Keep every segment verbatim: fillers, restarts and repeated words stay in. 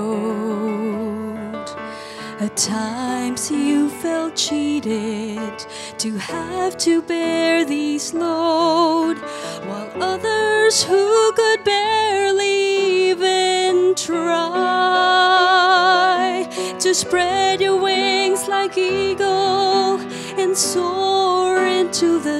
road. At times you felt cheated to have to bear these load, while others who could barely even try to spread your wings like eagle and soar into the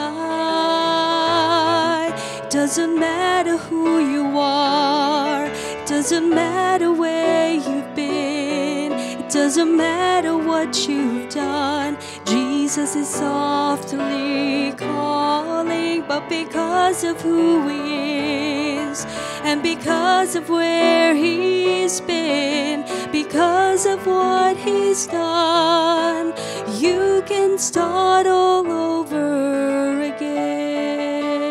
sky. Doesn't matter who you are, doesn't matter where you've been, it doesn't matter what you've done. Jesus is softly calling, but because of who He is, and because of where He's been, because of what He's done, you can start all over again.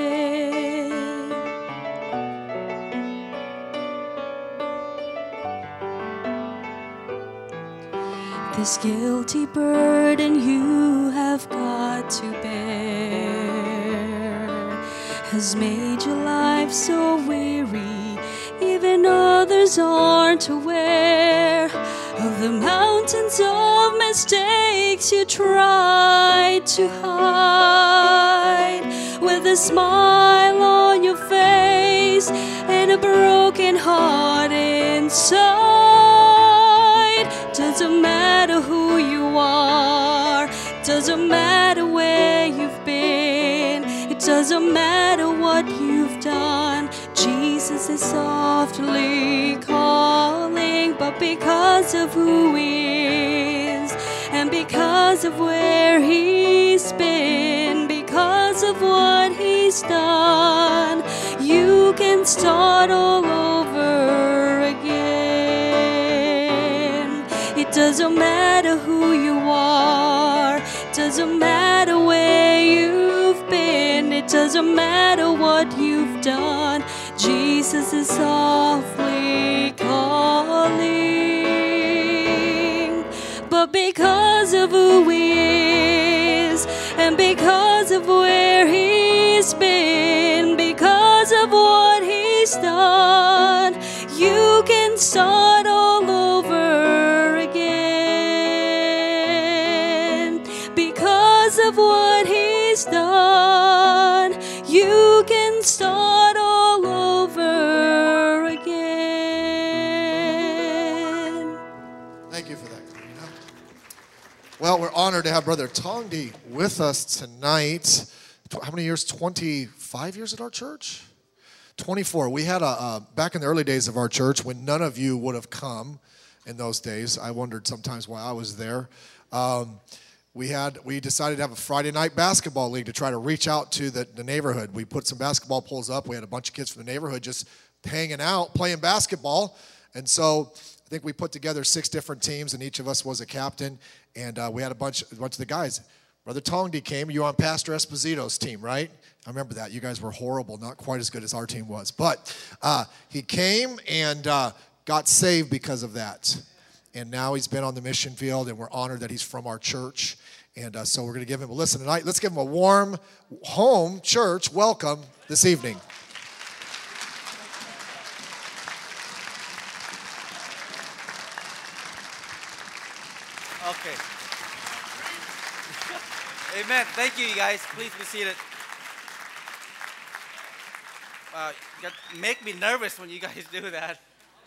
This guilty burden you have got to bear has made your life so weary, even others aren't aware of the mountains of mistakes you tried to hide. With a smile on your face and a broken heart inside, doesn't matter who you are, doesn't matter where you've been, it doesn't matter what you've done. Jesus is softly calling, but because of who He is, and because of where He's been, because of what He's done, you can start all over again. It doesn't matter who you are, doesn't matter where you've been, it doesn't matter what you've done. Jesus is softly calling, but because of who He is, and because of where He's been, because of what He's done, you can start all over again. Because of what He's done, you can start all over again. Thank you for that, Karina. Well, we're honored to have Brother Tongdi with us tonight. How many years? twenty-five years at our church? twenty-four. We had a, uh, back in the early days of our church, when none of you would have come in those days, I wondered sometimes why I was there. Um, we had, we decided to have a Friday night basketball league to try to reach out to the, the neighborhood. We put some basketball poles up. We had a bunch of kids from the neighborhood just hanging out, playing basketball. And so I think we put together six different teams, and each of us was a captain. And uh, we had a bunch, a bunch of the guys. Brother Tongdi came. You were on Pastor Esposito's team, right? I remember that. You guys were horrible, not quite as good as our team was. But uh, he came and uh, got saved because of that. And now he's been on the mission field, and we're honored that he's from our church. And uh, so we're going to give him a listen tonight. Let's give him a warm home church welcome this evening. Okay. Amen. Thank you, you guys. Please be seated. Uh, you make me nervous when you guys do that.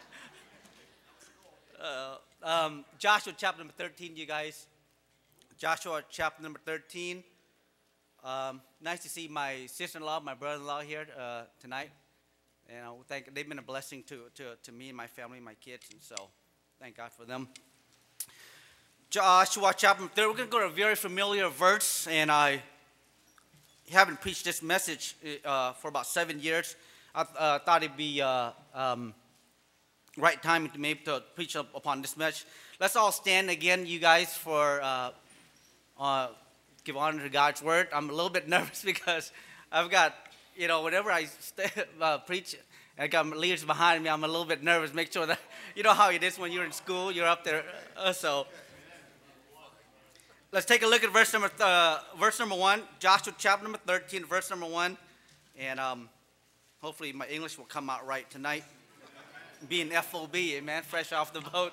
Uh, um, Joshua chapter number thirteen, you guys. Joshua chapter number thirteen. Um, nice to see my sister-in-law, my brother-in-law here uh, tonight. And I thank, they've been a blessing to, to, to me and my family, my kids, and so thank God for them. Joshua chapter thirteen, we're going to go to a very familiar verse, and I haven't preached this message uh, for about seven years. I uh, thought it'd be uh, um, right time to maybe to preach up upon this message. Let's all stand again, you guys, for uh, uh, give honor to God's word. I'm a little bit nervous because I've got, you know, whenever I stay, uh, preach, I got leaders behind me, I'm a little bit nervous. Make sure that, you know how it is when you're in school, you're up there, uh, so. Let's take a look at verse number uh, verse number one, Joshua chapter number thirteen, verse number one, and um, hopefully my English will come out right tonight. Being F O B, amen, fresh off the boat.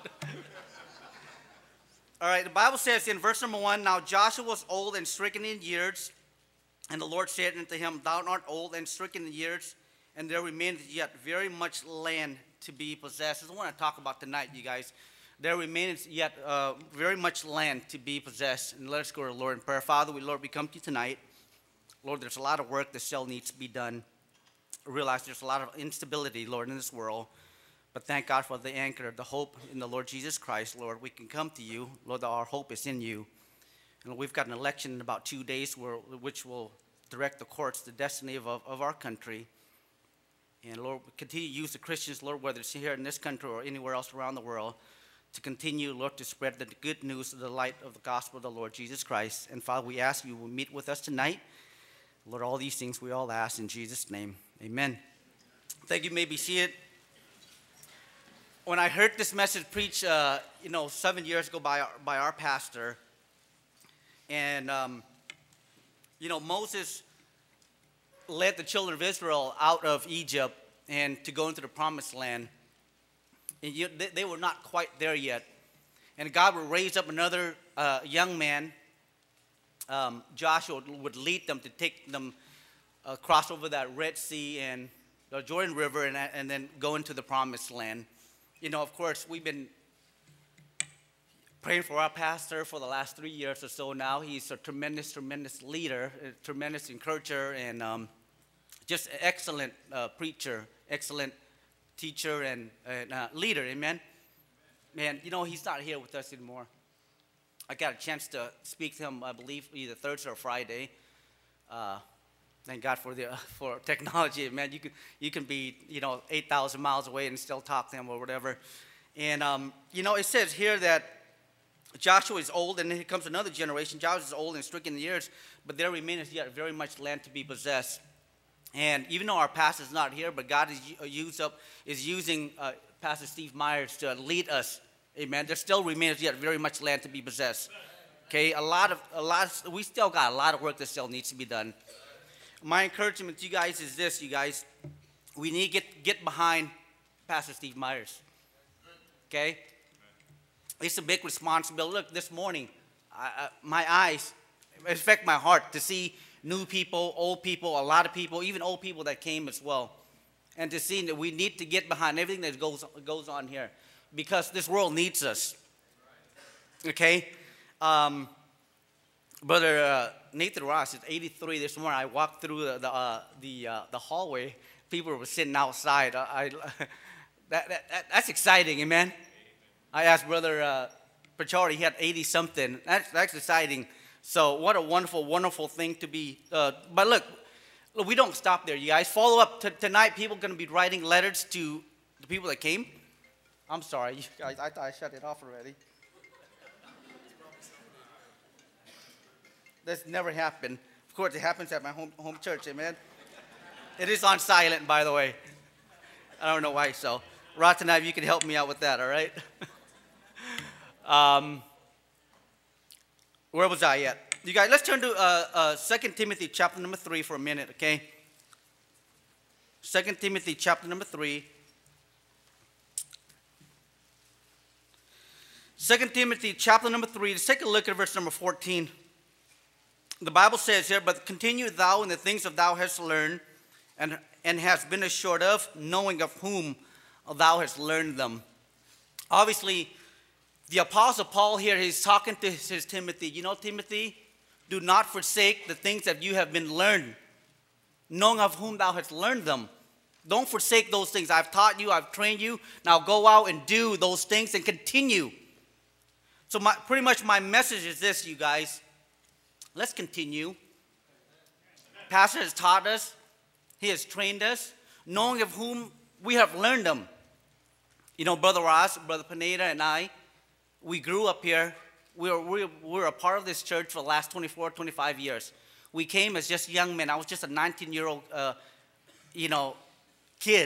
All right, the Bible says in verse number one, now Joshua was old and stricken in years, and the Lord said unto him, thou art old and stricken in years, and there remaineth yet very much land to be possessed. This is what I want to talk about tonight, you guys. There remains yet uh, very much land to be possessed. And let us go to the Lord in prayer. Father, we, Lord, we come to you tonight. Lord, there's a lot of work that still needs to be done. I realize there's a lot of instability, Lord, in this world. But thank God for the anchor, the hope in the Lord Jesus Christ, Lord. We can come to you. Lord, our hope is in you. And we've got an election in about two days where, which will direct the courts, the destiny of, of our country. And Lord, continue to use the Christians, Lord, whether it's here in this country or anywhere else around the world, to continue, Lord, to spread the good news of the light of the gospel of the Lord Jesus Christ. And Father, we ask you will meet with us tonight. Lord, all these things we all ask in Jesus' name. Amen. Thank you. You may be seated. When I heard this message preached, uh, you know, seven years ago by our, by our pastor, and, um, you know, Moses led the children of Israel out of Egypt and to go into the promised land. And you, they, they were not quite there yet. And God would raise up another uh, young man. Um, Joshua would lead them to take them uh, cross over that Red Sea and the Jordan River and, and then go into the promised land. You know, of course, we've been praying for our pastor for the last three years or so now. He's a tremendous, tremendous leader, a tremendous encourager, and um, just an excellent uh, preacher, excellent teacher and, and uh, leader, amen? Man, you know, he's not here with us anymore. I got a chance to speak to him, I believe, either Thursday or Friday. Uh, thank God for the uh, for technology, man. You can you can be, you know, eight thousand miles away and still talk to him or whatever. And, um, you know, it says here that Joshua is old, and then here comes another generation. Joshua is old and stricken in years, but there remains yet very much land to be possessed. And even though our pastor is not here, but God is, use up, is using uh, Pastor Steve Myers to lead us. Amen. There still remains yet very much land to be possessed. Okay, a lot of, a lot. Of, we still got a lot of work that still needs to be done. My encouragement to you guys is this, you guys. We need to get, get behind Pastor Steve Myers. Okay? It's a big responsibility. Look, this morning, I, I, my eyes affect my heart to see new people, old people, a lot of people, even old people that came as well. And to see that we need to get behind everything that goes, goes on here because this world needs us. Okay? Um, Brother uh, Nathan Ross is eighty-three this morning. I walked through the, the, uh, the, uh, the hallway. People were sitting outside. I, I, that, that, that, that's exciting, amen? I asked Brother uh, Pachori, he had eighty-something. That's, that's exciting. So what a wonderful, wonderful thing to be. Uh, but look, look, we don't stop there, you guys. Follow up. T- tonight, people are going to be writing letters to the people that came. I'm sorry. You guys, I thought I shut it off already. That's never happened. Of course, it happens at my home, home church, amen? It is on silent, by the way. I don't know why, so. Rod, tonight, if you can help me out with that, all right? um... Where was I at? You guys, let's turn to uh, uh, Second Timothy chapter number three for a minute, okay? Second Timothy chapter number three. Second Timothy chapter number three. Let's take a look at verse number fourteen. The Bible says here, but continue thou in the things that thou hast learned and, and hast been assured of, knowing of whom thou hast learned them. Obviously, the Apostle Paul here, he's talking to his, his Timothy. You know, Timothy, do not forsake the things that you have been learned, knowing of whom thou hast learned them. Don't forsake those things. I've taught you, I've trained you. Now go out and do those things and continue. So my, pretty much my message is this, you guys. Let's continue. Pastor has taught us. He has trained us, knowing of whom we have learned them. You know, Brother Ross, Brother Pineda, and I, we grew up here. We were, we were a part of this church for the last twenty-four, twenty-five years. We came as just young men. I was just a nineteen-year-old, uh, you know, kid.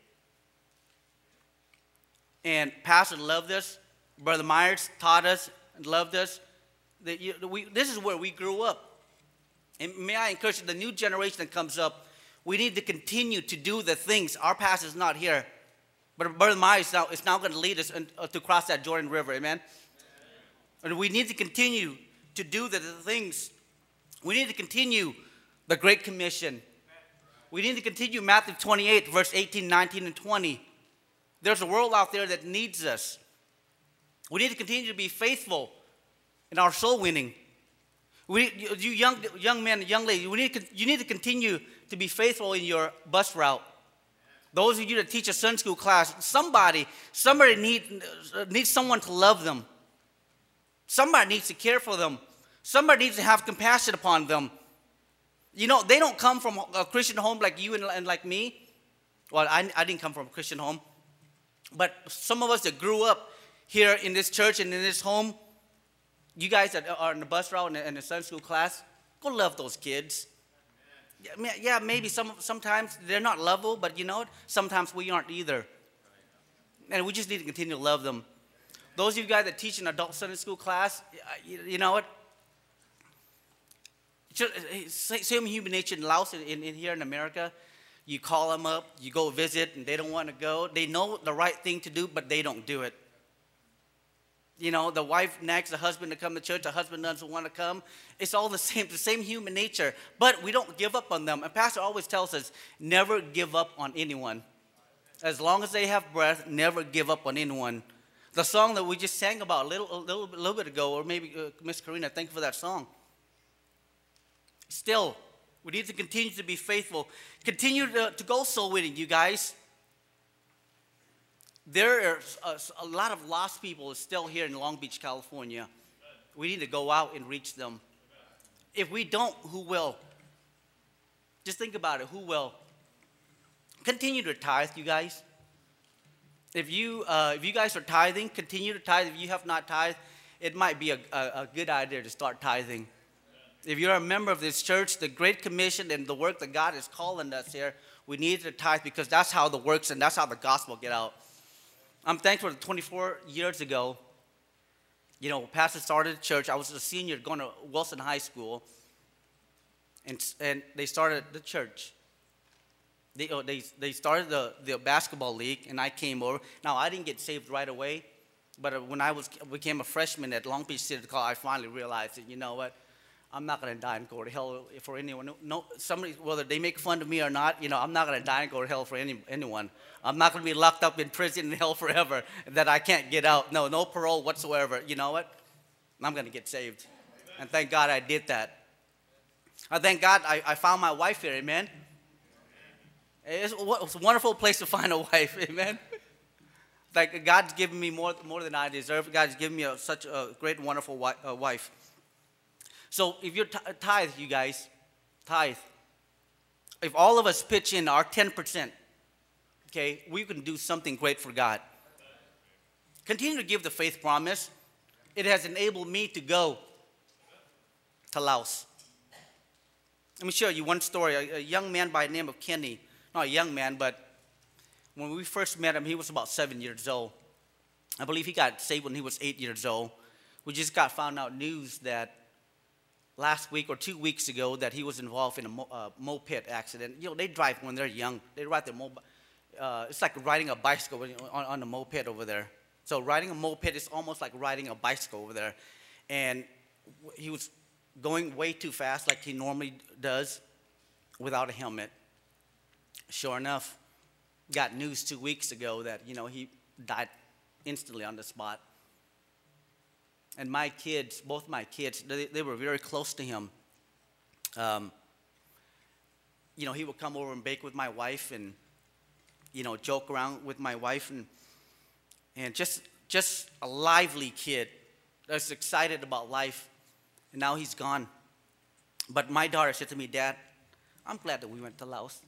And Pastor loved us. Brother Myers taught us and loved us. The, you, we, this is where we grew up. And may I encourage the new generation that comes up, we need to continue to do the things. Our pastor's not here. But Brother Meyer is now, is now going to lead us in, uh, to cross that Jordan River, amen? And we need to continue to do the, the things. We need to continue the Great Commission. We need to continue Matthew twenty-eight, verse eighteen, nineteen, and twenty. There's a world out there that needs us. We need to continue to be faithful in our soul winning. We, you young, young men and young ladies, we need, you need to continue to be faithful in your bus route. Those of you that teach a Sunday school class, somebody, somebody need, needs someone to love them. Somebody needs to care for them. Somebody needs to have compassion upon them. You know, they don't come from a Christian home like you and, and like me. Well, I, I didn't come from a Christian home. But some of us that grew up here in this church and in this home, you guys that are in the bus route and in the Sunday school class, go love those kids. Yeah, maybe some sometimes they're not lovable, but you know what? Sometimes we aren't either. And we just need to continue to love them. Those of you guys that teach an adult Sunday school class, you know what? Same human nature in Laos, in, in here in America. You call them up, you go visit, and they don't want to go. They know the right thing to do, but they don't do it. You know, the wife nags the husband to come to church. The husband doesn't want to come. It's all the same, the same human nature. But we don't give up on them. And Pastor always tells us, never give up on anyone. As long as they have breath, never give up on anyone. The song that we just sang about a little, a little, a little bit ago, or maybe uh, Miss Karina, thank you for that song. Still, we need to continue to be faithful. Continue to, to go soul winning, you guys. There are a, a lot of lost people still here in Long Beach, California. We need to go out and reach them. If we don't, who will? Just think about it. Who will? Continue to tithe, you guys. If you, uh, if you guys are tithing, continue to tithe. If you have not tithed, it might be a, a, a good idea to start tithing. If you're a member of this church, the Great Commission and the work that God is calling us here, we need to tithe because that's how the works and that's how the gospel get out. I'm thankful that twenty-four years ago, you know, Pastor started a church. I was a senior going to Wilson High School, and, and they started the church. They, oh, they, they started the, the basketball league, and I came over. Now, I didn't get saved right away, but when I was became a freshman at Long Beach City College, I finally realized that, you know what, I'm not going to die and go to hell for anyone. No, somebody, whether they make fun of me or not, you know, I'm not going to die and go to hell for any, anyone. I'm not going to be locked up in prison in hell forever that I can't get out. No, no parole whatsoever. You know what? I'm going to get saved. And thank God I did that. I thank God I, I found my wife here, amen? It's, it's a wonderful place to find a wife, amen? Like God's given me more, more than I deserve. God's given me a, such a great, wonderful wi- uh, wife. So if you're t- tithe, you guys, tithe. If all of us pitch in our ten percent, okay, we can do something great for God. Continue to give the faith promise. It has enabled me to go to Laos. Let me share you one story. A, a young man by the name of Kenny, not a young man, but when we first met him, he was about seven years old. I believe he got saved when he was eight years old. We just got found out news that last week or two weeks ago that he was involved in a mo- uh, moped accident. You know, they drive when they're young. They ride their moped. Uh, it's like riding a bicycle on, on a moped over there. So riding a moped is almost like riding a bicycle over there. And he was going way too fast like he normally does without a helmet. Sure enough, got news two weeks ago that, you know, he died instantly on the spot. And my kids, both my kids, they, they were very close to him. Um, you know, he would come over and bake with my wife and, you know, joke around with my wife. And and just just a lively kid that's excited about life. And now he's gone. But my daughter said to me, Dad, I'm glad that we went to Laos.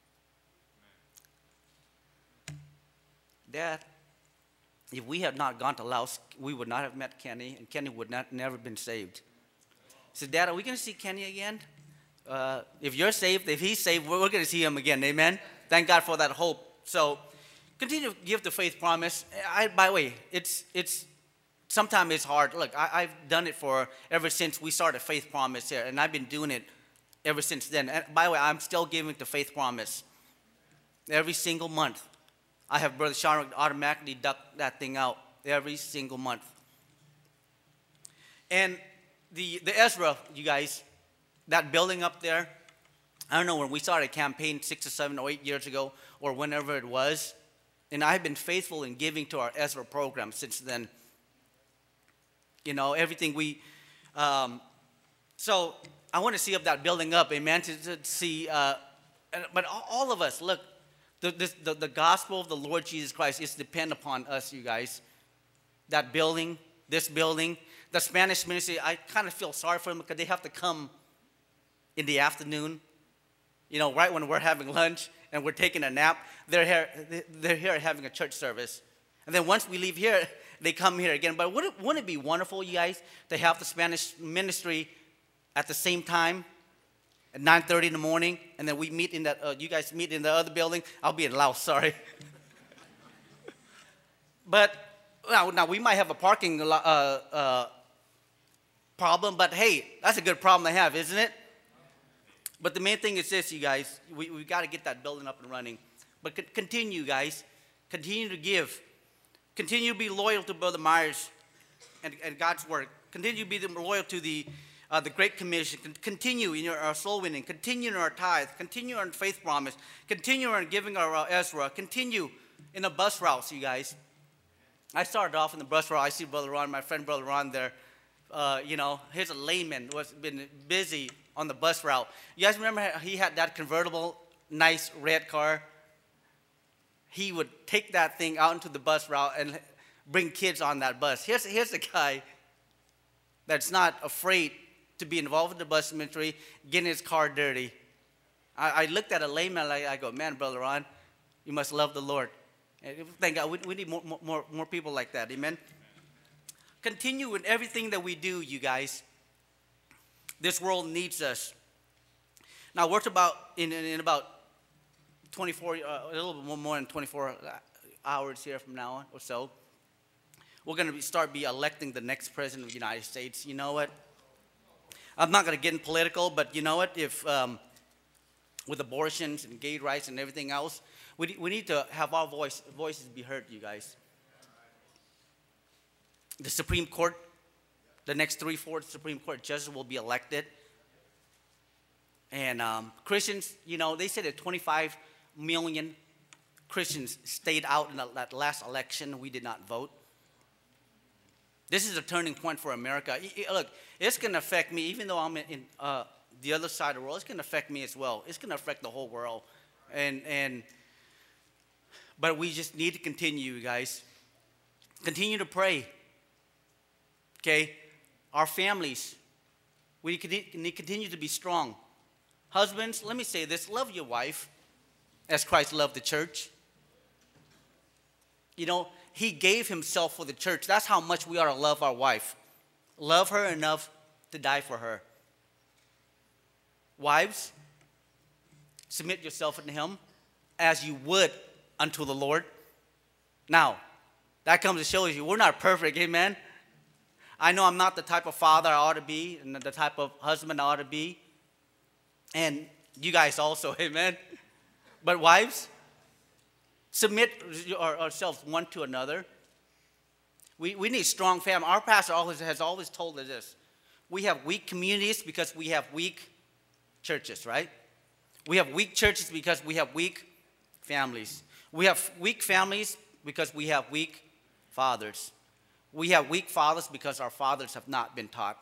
Dad, if we had not gone to Laos, we would not have met Kenny, and Kenny would not never been saved. I said, Dad, are we going to see Kenny again? Uh, if you're saved, if he's saved, we're, we're going to see him again. Amen? Thank God for that hope. So continue to give the faith promise. I, by the way, it's it's sometimes it's hard. Look, I, I've done it for ever since we started Faith Promise here, and I've been doing it ever since then. And by the way, I'm still giving the faith promise every single month. I have Brother Sean automatically duck that thing out every single month. And the, the Ezra, you guys, that building up there, I don't know, when we started a campaign six or seven or eight years ago, or whenever it was, and I've been faithful in giving to our Ezra program since then. You know, everything we, um, so I want to see up that building up, amen, to, to see, uh, but all of us, look, the, this, the, the gospel of the Lord Jesus Christ is dependent upon us, you guys. That building, this building, the Spanish ministry, I kind of feel sorry for them because they have to come in the afternoon, you know, right when we're having lunch and we're taking a nap. They're here, they're here having a church service. And then once we leave here, they come here again. But wouldn't, wouldn't it be wonderful, you guys, to have the Spanish ministry at the same time at nine thirty in the morning, and then we meet in that, uh, you guys meet in the other building? I'll be in Laos, sorry. But now, now, we might have a parking uh, uh, problem, but hey, that's a good problem to have, isn't it? But the main thing is this, you guys. We, we got to get that building up and running. But c- continue, guys. Continue to give. Continue to be loyal to Brother Myers and, and God's word. Continue to be loyal to the, uh, the Great Commission. Con- continue in your our soul winning. Continue in our tithe. Continue in faith promise. Continue in giving our uh, Ezra. Continue in the bus routes, you guys. I started off in the bus route. I see Brother Ron, my friend Brother Ron there. Uh, you know, he's a layman, was been busy on the bus route. You guys remember how he had that convertible, nice red car? He would take that thing out into the bus route and bring kids on that bus. Here's, here's a guy that's not afraid to be involved in the bus ministry, getting his car dirty. I, I looked at a layman, like, I go, man, Brother Ron, you must love the Lord. And thank God, we, we need more, more, more people like that, amen? Continue in everything that we do, you guys. This world needs us. Now, we're about, in, in, in about twenty-four, uh, a little bit more than twenty-four hours here from now on or so, we're going to start be electing the next president of the United States. You know what? I'm not going to get in political, but you know what? If um, with abortions and gay rights and everything else, we, we need to have our voice, voices be heard, you guys. The Supreme Court, the next three, four Supreme Court judges will be elected. And um, Christians, you know, they said that twenty-five million Christians stayed out in that last election. We did not vote. This is a turning point for America. Look, it's going to affect me, even though I'm in uh, the other side of the world. It's going to affect me as well. It's going to affect the whole world. And, and, but we just need to continue, you guys. Continue to pray. Okay? Our families, we need to continue to be strong. Husbands, let me say this. Love your wife as Christ loved the church. You know, he gave himself for the church. That's how much we ought to love our wife. Love her enough to die for her. Wives, submit yourself unto him as you would unto the Lord. Now, that comes to show you we're not perfect, amen? I know I'm not the type of father I ought to be and the type of husband I ought to be. And you guys also, amen? But wives, submit ourselves one to another. We, we need strong family. Our pastor always has always told us this. We have weak communities because we have weak churches, right? We have weak churches because we have weak families. We have weak families because we have weak fathers. We have weak fathers because our fathers have not been taught.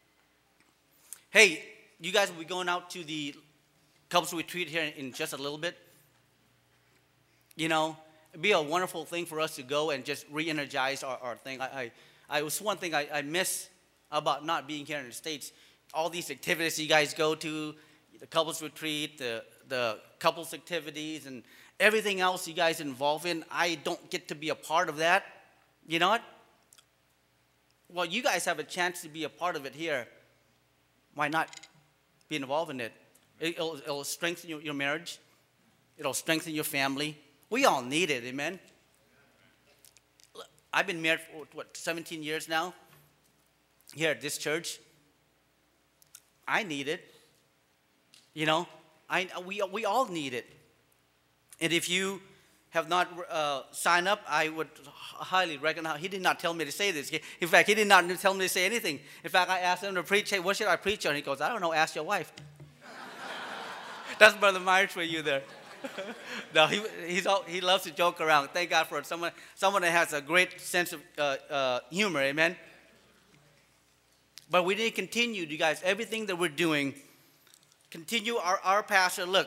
Hey, you guys will be going out to the couples retreat here in just a little bit. You know, it'd be a wonderful thing for us to go and just re-energize our, our thing. I, I, I was one thing I, I miss about not being here in the States. All these activities you guys go to, the couples retreat, the, the couples activities, and everything else you guys involved in, I don't get to be a part of that. You know what? Well, you guys have a chance to be a part of it here. Why not be involved in it? It'll, it'll strengthen your, your marriage. It'll strengthen your family. We all need it, amen? I've been married for, what, seventeen years now here at this church. I need it. You know, I, we, we all need it. And if you have not uh, signed up, I would highly recommend. He did not tell me to say this. In fact, he did not tell me to say anything. In fact, I asked him to preach. Hey, what should I preach on? He goes, I don't know. Ask your wife. That's Brother Myers for you there. No, he he's all, he loves to joke around. Thank God for someone someone that has a great sense of uh, uh, humor. Amen. But we need to continue, you guys. Everything that we're doing, continue. Our our pastor. Look,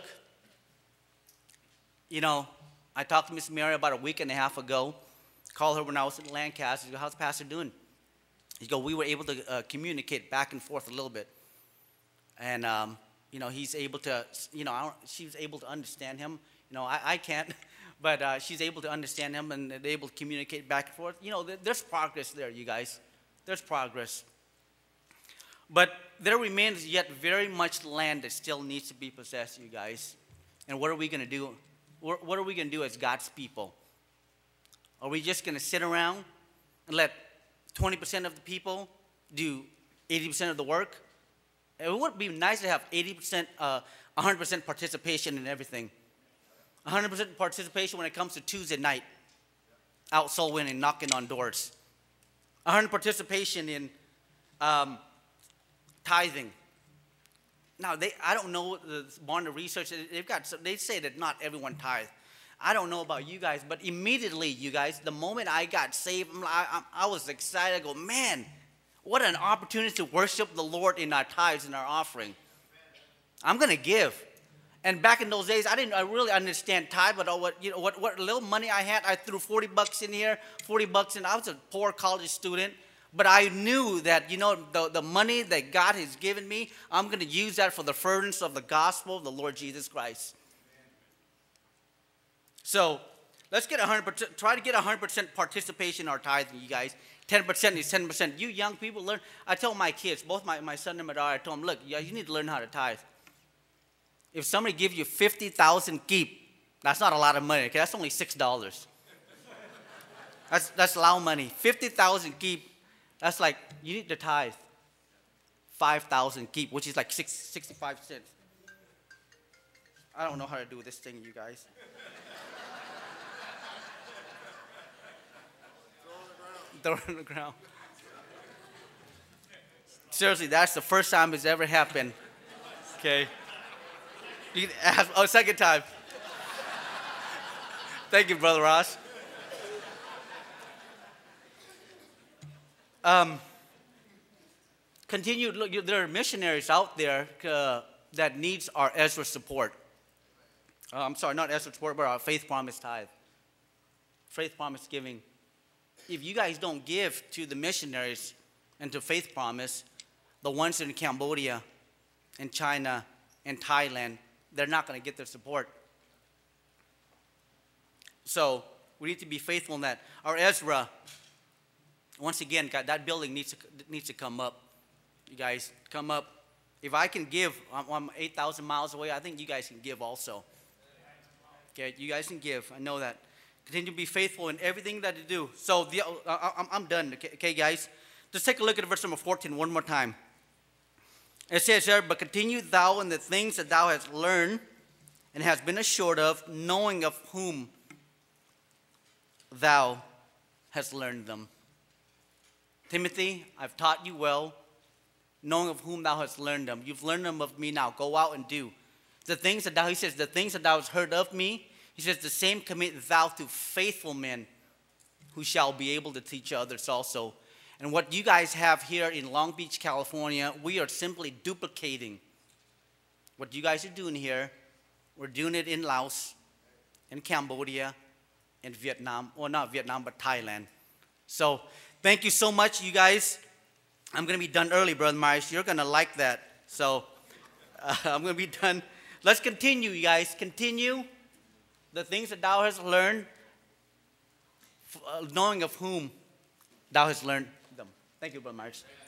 you know. I talked to Miss Mary about a week and a half ago. Called her when I was in Lancaster. He goes, how's the pastor doing? He goes, we were able to uh, communicate back and forth a little bit. And, um, you know, he's able to, you know, I don't, she's able to understand him. You know, I, I can't. But uh, she's able to understand him and they're able to communicate back and forth. You know, there's progress there, you guys. There's progress. But there remains yet very much land that still needs to be possessed, you guys. And what are we going to do? What are we going to do as God's people? Are we just going to sit around and let twenty percent of the people do eighty percent of the work? It would be nice to have eighty percent, uh, one hundred percent participation in everything. one hundred percent participation when it comes to Tuesday night, out soul winning, knocking on doors. one hundred percent participation in um, tithing. Now, they, I don't know the Barna research. They've got, they say that not everyone tithe. I don't know about you guys, but immediately, you guys, the moment I got saved, I, I, I was excited. I go, man, what an opportunity to worship the Lord in our tithes and our offering. I'm going to give. And back in those days, I didn't I really understand tithe, but what, you know, what, what little money I had, I threw forty bucks in here, forty bucks in. I was a poor college student. But I knew that, you know, the, the money that God has given me, I'm going to use that for the furtherance of the gospel of the Lord Jesus Christ. So let's get one hundred percent, try to get one hundred percent participation in our tithing, you guys. ten percent is ten percent. You young people learn. I tell my kids, both my, my son and my daughter, I told them, look, you need to learn how to tithe. If somebody gives you fifty thousand keep, that's not a lot of money, okay? That's only six dollars. That's, that's low money. fifty thousand keep. That's like, you need to tithe five thousand keep, which is like six, sixty-five cents. I don't know how to do this thing, you guys. Throw it on the ground. Seriously, that's the first time it's ever happened. Okay. You can ask, oh, second time. Thank you, Brother Ross. Um, continue, look, there are missionaries out there uh, that needs our Ezra support. Uh, I'm sorry, not Ezra support, but our Faith Promise tithe. Faith Promise giving. If you guys don't give to the missionaries and to Faith Promise, the ones in Cambodia and China and Thailand, they're not going to get their support. So we need to be faithful in that. Our Ezra, once again, God, that building needs to, needs to come up. You guys, come up. If I can give, I'm, I'm eight thousand miles away, I think you guys can give also. Okay, you guys can give. I know that. Continue to be faithful in everything that you do. So the, uh, I'm, I'm done, okay, okay, guys? Just take a look at verse number fourteen one more time. It says there, but continue thou in the things that thou hast learned and hast been assured of, knowing of whom thou hast learned them. Timothy, I've taught you well, knowing of whom thou hast learned them. You've learned them of me now. Go out and do. The things that thou, he says, the things that thou hast heard of me, he says, the same commit thou to faithful men who shall be able to teach others also. And what you guys have here in Long Beach, California, we are simply duplicating what you guys are doing here. We're doing it in Laos, in Cambodia, in Vietnam. Well, not Vietnam, but Thailand. So thank you so much, you guys. I'm going to be done early, Brother Myers. You're going to like that. So uh, I'm going to be done. Let's continue, you guys. Continue the things that thou hast learned, knowing of whom thou hast learned them. Thank you, Brother Myers.